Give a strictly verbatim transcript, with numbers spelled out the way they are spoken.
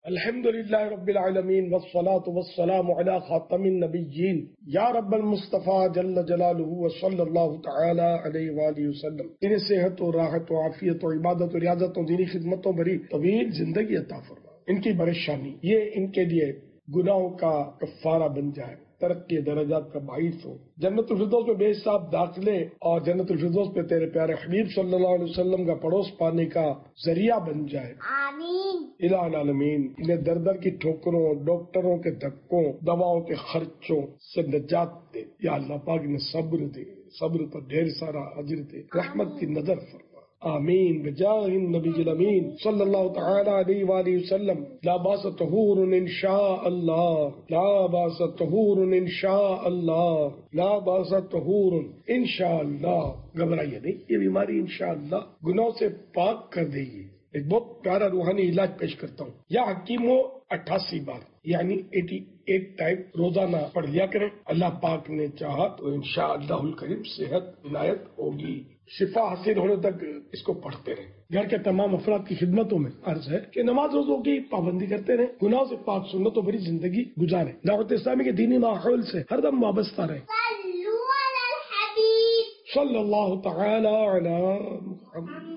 الحمد للہ رب العالمین والصلاة والسلام علی خاتم النبیین یا رب المصطفیٰ جل جلالہ وصلی اللہ تعالی علیہ وآلہ وسلم۔ انہیں صحت و راحت و عافیت و عبادت و ریاضت و دینی خدمتوں بھری طویل زندگی عطا فرما۔ ان کی پریشانی یہ ان کے لیے گناہوں کا کفارہ بن جائے، ترقی درجات کا باعث ہو، جنت الفردوس میں بے حساب داخلے اور جنت الفردوس پہ تیرے پیارے حبیب صلی اللہ علیہ وسلم کا پڑوس پانے کا ذریعہ بن جائے، آمین الہ العالمین۔ انہیں در در کی ٹھوکروں، ڈاکٹروں کے دھکوں، دواؤں کے خرچوں سے نجات دے یا اللہ پاک انہیں صبر دے، صبر پر ڈھیر سارا اجر دے، رحمت کی نظر فرما، آمین بجاہ النبی الامین صلی اللہ تعالی علیہ وآلہ وسلم۔ لا باس طہور انشاء اللہ، لا باس طہور انشاء اللہ، لا باس طہور انشاء اللہ۔ گھبرائیے نہیں، یہ بیماری انشاءاللہ گناہوں سے پاک کر دے گی۔ ایک بہت پیارا روحانی علاج پیش کرتا ہوں، یا حکیموں اٹھاسی بار یعنی اٹھاسی ٹائم روزانہ پڑھ لیا کریں، اللہ پاک نے چاہا تو انشاءاللہ الکریم صحت عنایت ہوگی، شفا حاصل ہونے تک اس کو پڑھتے رہیں۔ گھر کے تمام افراد کی خدمتوں میں عرض ہے کہ نماز روزوں کی پابندی کرتے رہیں، گناہوں سے پاک سنتوں بھری زندگی گزاریں، دعوت اسلامی کے دینی ماحول سے ہر دم وابستہ رہیں۔ صلی اللہ تعالی علی محمد۔